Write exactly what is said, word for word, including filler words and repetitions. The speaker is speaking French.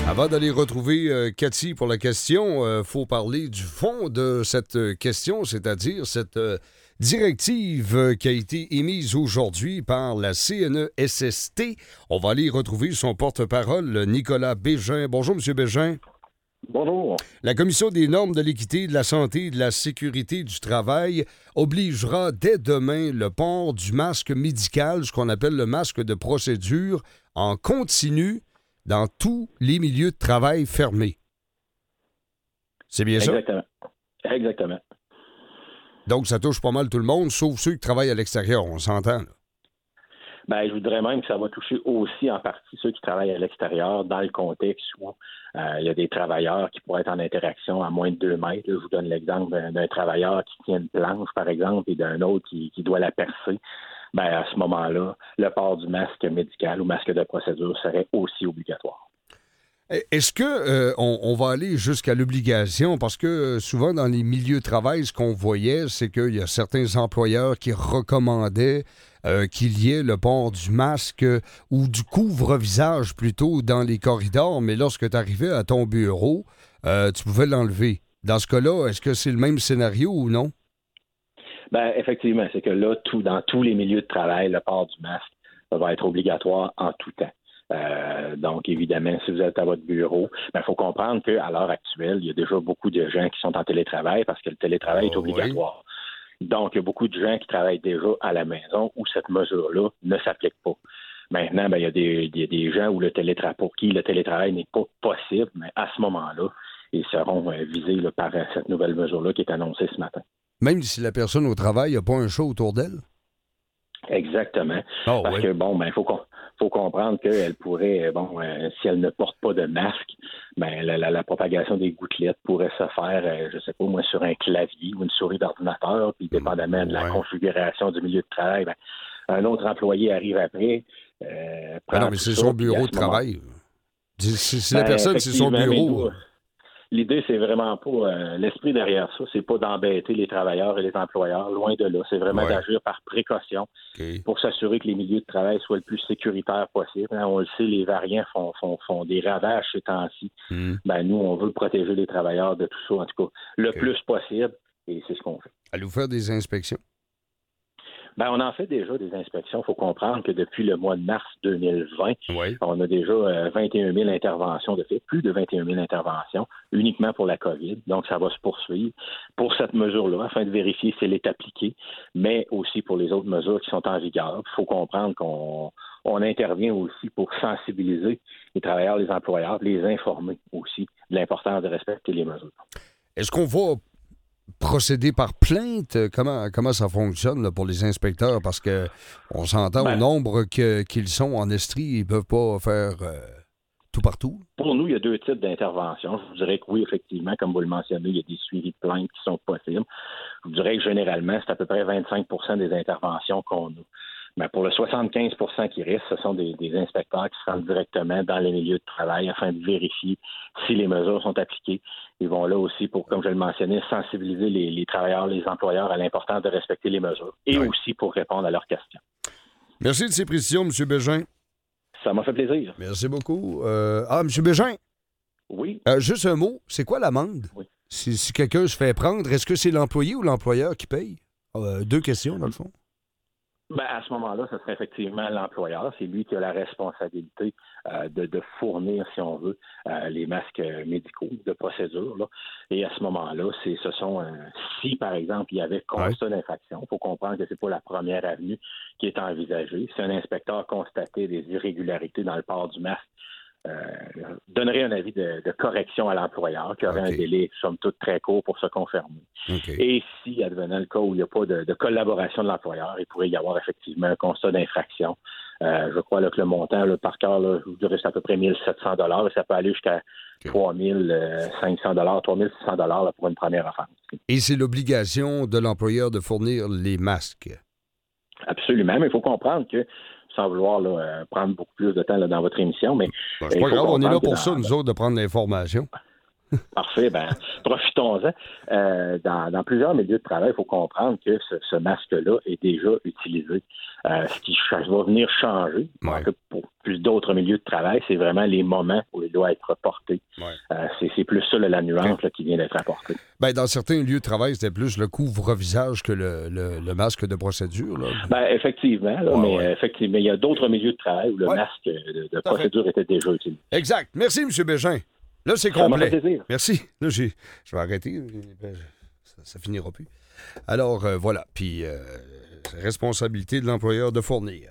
Avant d'aller retrouver euh, Cathy pour la question, il euh, faut parler du fond de cette euh, question, c'est-à-dire cette euh, directive euh, qui a été émise aujourd'hui par la C N E S S T. On va aller retrouver son porte-parole, Nicolas Bégin. Bonjour, M. Bégin. Bonjour. La Commission des normes de l'équité, de la santé et de la sécurité du travail obligera dès demain le port du masque médical, ce qu'on appelle le masque de procédure, en continu dans tous les milieux de travail fermés. C'est bien ça? Exactement. Exactement. Donc, ça touche pas mal tout le monde, sauf ceux qui travaillent à l'extérieur, on s'entend, là. Ben, je voudrais même que ça va toucher aussi en partie ceux qui travaillent à l'extérieur, dans le contexte où euh, il y a des travailleurs qui pourraient être en interaction à moins de deux mètres. Là, je vous donne l'exemple d'un, d'un travailleur qui tient une planche, par exemple, et d'un autre qui, qui doit la percer. Ben, à ce moment-là, le port du masque médical ou masque de procédure serait aussi obligatoire. Est-ce que euh, on, on va aller jusqu'à l'obligation? Parce que euh, souvent, dans les milieux de travail, ce qu'on voyait, c'est qu'il y a certains employeurs qui recommandaient euh, qu'il y ait le port du masque euh, ou du couvre-visage plutôt dans les corridors, mais lorsque tu arrivais à ton bureau, euh, tu pouvais l'enlever. Dans ce cas-là, est-ce que c'est le même scénario ou non? Ben, effectivement, c'est que là, tout, dans tous les milieux de travail, le port du masque va être obligatoire en tout temps. Euh, donc, évidemment, si vous êtes à votre bureau, il ben, faut comprendre qu'à l'heure actuelle, il y a déjà beaucoup de gens qui sont en télétravail parce que le télétravail oh, est obligatoire. Oui. Donc, il y a beaucoup de gens qui travaillent déjà à la maison où cette mesure-là ne s'applique pas. Maintenant, ben, il, y a des, il y a des gens où le télétravail, pour qui le télétravail n'est pas possible, mais à ce moment-là, ils seront euh, visés là, par cette nouvelle mesure-là qui est annoncée ce matin. Même si la personne au travail n'a pas un chat autour d'elle? Exactement. Oh, Parce oui. que, bon, ben, il faut qu'on faut comprendre qu'elle pourrait, bon, euh, si elle ne porte pas de masque, ben, la, la, la propagation des gouttelettes pourrait se faire, euh, je sais pas, moi, sur un clavier ou une souris d'ordinateur, puis dépendamment de la ouais. configuration du milieu de travail, ben, un autre employé arrive après. Euh, ben non, mais c'est son bureau de travail. Moment... Si, si ben, la personne, c'est son bureau. L'idée, c'est vraiment pas euh, l'esprit derrière ça, c'est pas d'embêter les travailleurs et les employeurs, loin de là. C'est vraiment ouais. d'agir par précaution okay. pour s'assurer que les milieux de travail soient le plus sécuritaires possible. Hein, on le sait, les variants font, font, font des ravages ces temps-ci. Mm. Ben, nous, on veut protéger les travailleurs de tout ça, en tout cas, le okay. plus possible, et c'est ce qu'on fait. Allez-vous faire des inspections? Ben, on en fait déjà des inspections. Il faut comprendre que depuis le mois de mars deux mille vingt, oui. on a déjà euh, vingt et un mille interventions, de fait, plus de vingt et un mille interventions, uniquement pour la COVID. Donc, ça va se poursuivre pour cette mesure-là, afin de vérifier si elle est appliquée, mais aussi pour les autres mesures qui sont en vigueur. Il faut comprendre qu'on on intervient aussi pour sensibiliser les travailleurs, les employeurs, les informer aussi de l'importance de respecter les mesures. Est-ce qu'on va procéder par plainte? Comment, comment ça fonctionne là, pour les inspecteurs? Parce que on s'entend ben, au nombre que, qu'ils sont en Estrie, ils ne peuvent pas faire euh, tout partout. Pour nous, il y a deux types d'interventions. Je vous dirais que oui, effectivement, comme vous le mentionnez, il y a des suivis de plaintes qui sont possibles. Je vous dirais que généralement, c'est à peu près vingt-cinq pour cent des interventions qu'on a. Mais pour le soixante-quinze pour cent qui restent, ce sont des, des inspecteurs qui se rendent directement dans les milieux de travail afin de vérifier si les mesures sont appliquées. Ils vont là aussi pour, comme je le mentionnais, sensibiliser les, les travailleurs, les employeurs à l'importance de respecter les mesures et oui. aussi pour répondre à leurs questions. Merci de ces précisions, M. Bégin. Ça m'a fait plaisir. Merci beaucoup. Euh, ah, M. Bégin? Oui. Euh, juste un mot, c'est quoi l'amende? Oui. Si, si quelqu'un se fait prendre, est-ce que c'est l'employé ou l'employeur qui paye? Euh, deux questions, dans le fond. Ben, à ce moment-là, ce serait effectivement l'employeur. C'est lui qui a la responsabilité euh, de, de fournir, si on veut, euh, les masques médicaux de procédure. Là. Et à ce moment-là, c'est, ce sont, euh, si, par exemple, il y avait constat ouais. d'infraction, il faut comprendre que c'est pas la première avenue qui est envisagée. Si un inspecteur constatait des irrégularités dans le port du masque, Euh, donnerait un avis de, de correction à l'employeur qui aurait okay. un délai, somme toute, très court pour se confirmer. Okay. Et si, advenant le cas où il n'y a pas de, de collaboration de l'employeur, il pourrait y avoir effectivement un constat d'infraction. Euh, je crois là, que le montant, là, par cœur, là, je vous dirais, c'est à peu près mille sept cents dollars et ça peut aller jusqu'à okay. trois mille cinq cents dollars, trois mille six cents dollars là, pour une première offense. Et c'est l'obligation de l'employeur de fournir les masques? Absolument, mais il faut comprendre que sans vouloir là, euh, prendre beaucoup plus de temps là, dans votre émission, mais... Ben, c'est pas grave, on est là pour ça, dans... nous autres, de prendre l'information. Parfait. Ben, profitons-en. Euh, dans, dans plusieurs milieux de travail, il faut comprendre que ce, ce masque-là est déjà utilisé. Euh, ce qui ch- va venir changer, Ouais. en tout cas pour plus d'autres milieux de travail, c'est vraiment les moments où il doit être porté. Ouais. Euh, c'est, c'est plus ça là, la nuance Okay. là, qui vient d'être apportée. Ben, dans certains lieux de travail, c'était plus le couvre-visage que le, le, le masque de procédure. Là. Ben, effectivement, là, Ouais, mais ouais. euh, effectivement, il y a d'autres milieux de travail où le Ouais. masque de, de à procédure était déjà utilisé. Exact. Merci, M. Bégin. Là, c'est Ça m'a complet. fait plaisir. Merci. Là, j'ai, je vais arrêter. Ben, Ça, ça finira plus. Alors, euh, voilà. Puis, euh, responsabilité de l'employeur de fournir.